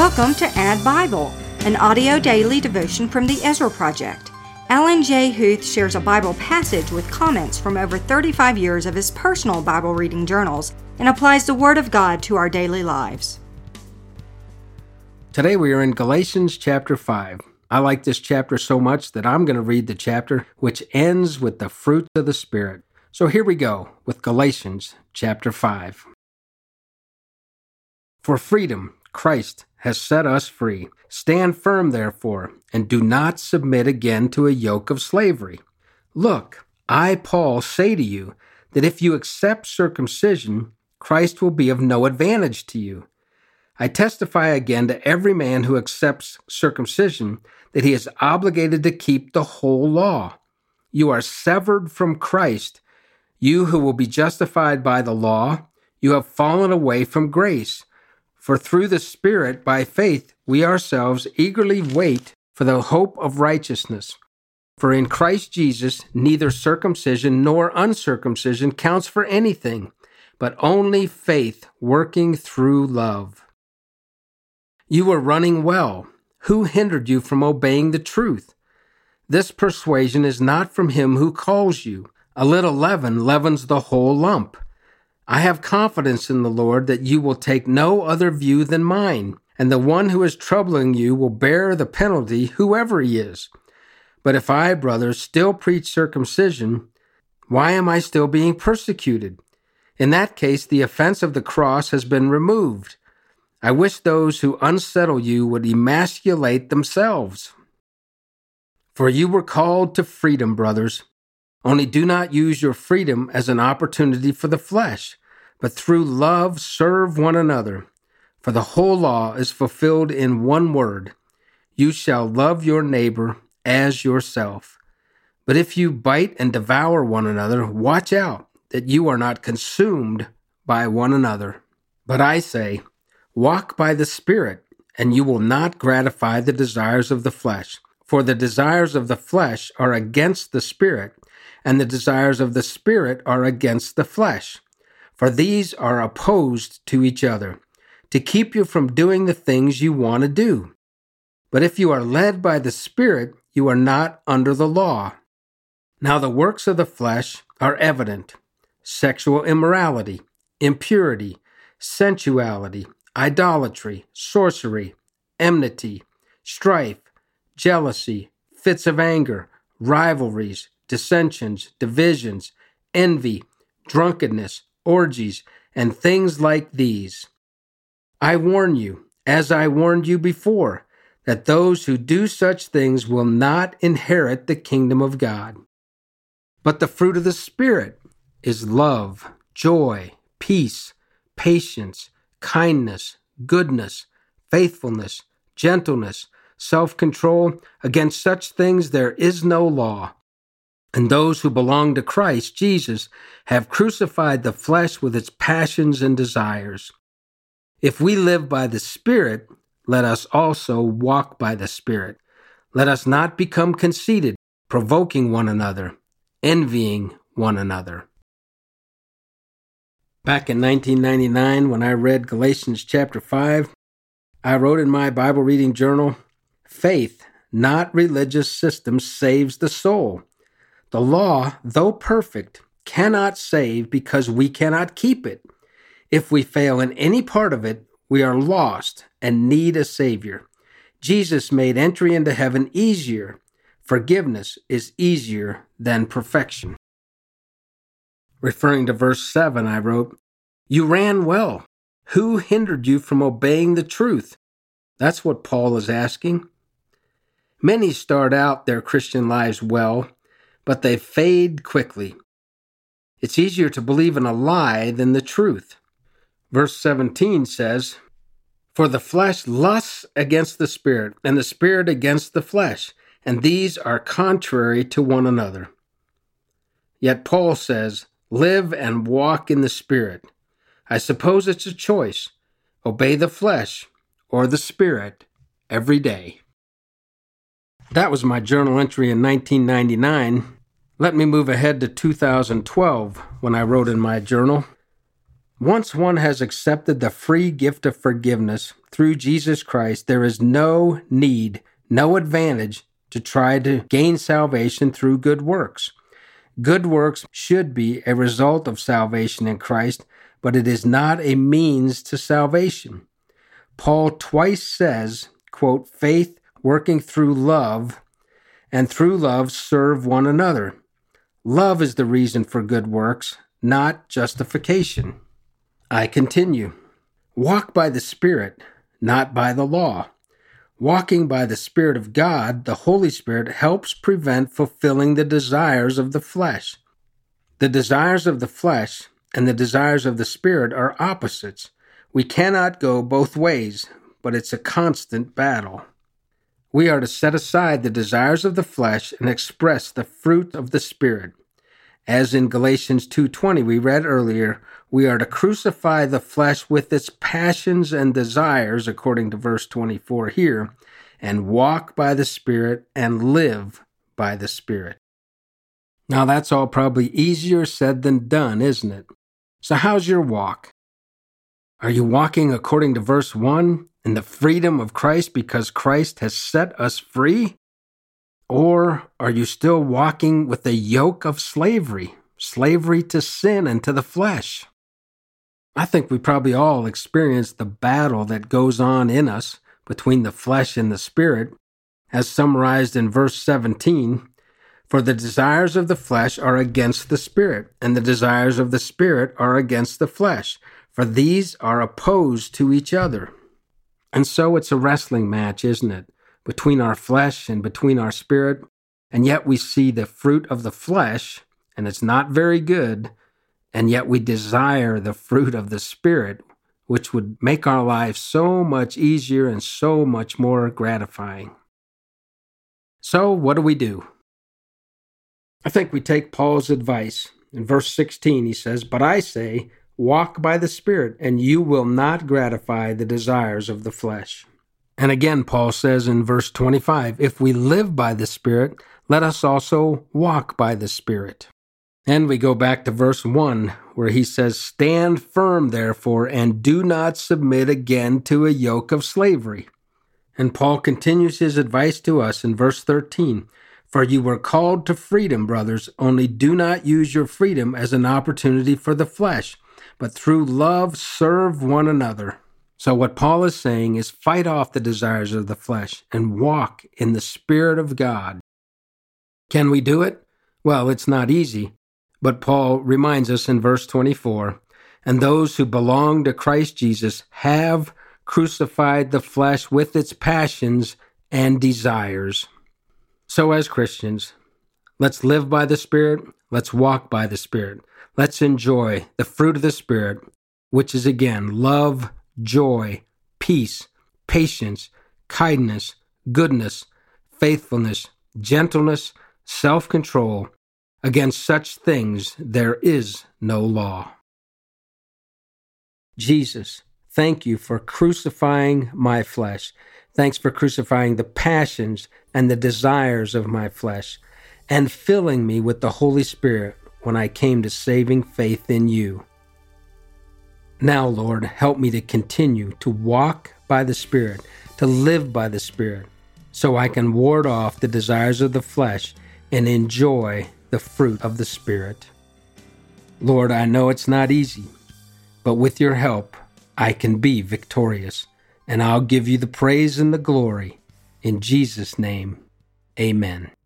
Welcome to Add Bible, an audio daily devotion from the Ezra Project. Alan J. Huth shares a Bible passage with comments from over 35 years of his personal Bible reading journals and applies the Word of God to our daily lives. Today we are in Galatians chapter 5. I like this chapter so much that I'm going to read the chapter which ends with the fruits of the Spirit. So here we go with Galatians chapter 5. For freedom, Christ has set us free. Stand firm, therefore, and do not submit again to a yoke of slavery. Look, I, Paul, say to you that if you accept circumcision, Christ will be of no advantage to you. I testify again to every man who accepts circumcision that he is obligated to keep the whole law. You are severed from Christ. You who will be justified by the law, you have fallen away from grace. For through the Spirit, by faith, we ourselves eagerly wait for the hope of righteousness. For in Christ Jesus, neither circumcision nor uncircumcision counts for anything, but only faith working through love. You were running well. Who hindered you from obeying the truth? This persuasion is not from him who calls you. A little leaven leavens the whole lump. I have confidence in the Lord that you will take no other view than mine, and the one who is troubling you will bear the penalty, whoever he is. But if I, brothers, still preach circumcision, why am I still being persecuted? In that case, the offense of the cross has been removed. I wish those who unsettle you would emasculate themselves. For you were called to freedom, brothers. Only do not use your freedom as an opportunity for the flesh, but through love serve one another. For the whole law is fulfilled in one word: you shall love your neighbor as yourself. But if you bite and devour one another, watch out that you are not consumed by one another. But I say, walk by the Spirit, and you will not gratify the desires of the flesh. For the desires of the flesh are against the Spirit, and the desires of the Spirit are against the flesh. For these are opposed to each other, to keep you from doing the things you want to do. But if you are led by the Spirit, you are not under the law. Now the works of the flesh are evident: sexual immorality, impurity, sensuality, idolatry, sorcery, enmity, strife, jealousy, fits of anger, rivalries, dissensions, divisions, envy, drunkenness, orgies, and things like these. I warn you, as I warned you before, that those who do such things will not inherit the kingdom of God. But the fruit of the Spirit is love, joy, peace, patience, kindness, goodness, faithfulness, gentleness, self-control. Against such things there is no law. And those who belong to Christ Jesus have crucified the flesh with its passions and desires. If we live by the Spirit, let us also walk by the Spirit. Let us not become conceited, provoking one another, envying one another. Back in 1999, when I read Galatians chapter 5, I wrote in my Bible reading journal, faith, not religious systems, saves the soul. The law, though perfect, cannot save because we cannot keep it. If we fail in any part of it, we are lost and need a Savior. Jesus made entry into heaven easier. Forgiveness is easier than perfection. Referring to verse 7, I wrote, you ran well. Who hindered you from obeying the truth? That's what Paul is asking. Many start out their Christian lives well, but they fade quickly. It's easier to believe in a lie than the truth. Verse 17 says, for the flesh lusts against the Spirit, and the Spirit against the flesh, and these are contrary to one another. Yet Paul says, live and walk in the Spirit. I suppose it's a choice. Obey the flesh or the Spirit every day. That was my journal entry in 1999. Let me move ahead to 2012 when I wrote in my journal, Once one has accepted the free gift of forgiveness through Jesus Christ, there is no need, no advantage to try to gain salvation through good works. Good works should be a result of salvation in Christ, but it is not a means to salvation. Paul twice says, quote, faith working through love, and through love serve one another. Love is the reason for good works, not justification. I continue. Walk by the Spirit, not by the law. Walking by the Spirit of God, the Holy Spirit helps prevent fulfilling the desires of the flesh. The desires of the flesh and the desires of the Spirit are opposites. We cannot go both ways, but it's a constant battle. We are to set aside the desires of the flesh and express the fruit of the Spirit. As in Galatians 2:20 we read earlier, we are to crucify the flesh with its passions and desires, according to verse 24 here, and walk by the Spirit and live by the Spirit. Now that's all probably easier said than done, isn't it? So how's your walk? Are you walking according to verse 1 in the freedom of Christ because Christ has set us free? Or are you still walking with the yoke of slavery to sin and to the flesh? I think we probably all experience the battle that goes on in us between the flesh and the Spirit, as summarized in verse 17. For the desires of the flesh are against the Spirit, and the desires of the Spirit are against the flesh, for these are opposed to each other. And so it's a wrestling match, isn't it? Between our flesh and between our spirit, and yet we see the fruit of the flesh, and it's not very good, and yet we desire the fruit of the Spirit, which would make our lives so much easier and so much more gratifying. So what do? I think we take Paul's advice. In verse 16 he says, "But I say, walk by the Spirit, and you will not gratify the desires of the flesh." And again, Paul says in verse 25, "If we live by the Spirit, let us also walk by the Spirit." And we go back to verse 1, where he says, "Stand firm, therefore, and do not submit again to a yoke of slavery." And Paul continues his advice to us in verse 13, "For you were called to freedom, brothers, only do not use your freedom as an opportunity for the flesh, but through love serve one another." So what Paul is saying is fight off the desires of the flesh and walk in the Spirit of God. Can we do it? Well, it's not easy, but Paul reminds us in verse 24, "And those who belong to Christ Jesus have crucified the flesh with its passions and desires." So as Christians, let's live by the Spirit, let's walk by the Spirit. Let's enjoy the fruit of the Spirit, which is again love, joy, peace, patience, kindness, goodness, faithfulness, gentleness, self-control. Against such things there is no law. Jesus, thank you for crucifying my flesh. Thanks for crucifying the passions and the desires of my flesh and filling me with the Holy Spirit when I came to saving faith in you. Now, Lord, help me to continue to walk by the Spirit, to live by the Spirit, so I can ward off the desires of the flesh and enjoy the fruit of the Spirit. Lord, I know it's not easy, but with your help, I can be victorious, and I'll give you the praise and the glory. In Jesus' name, amen.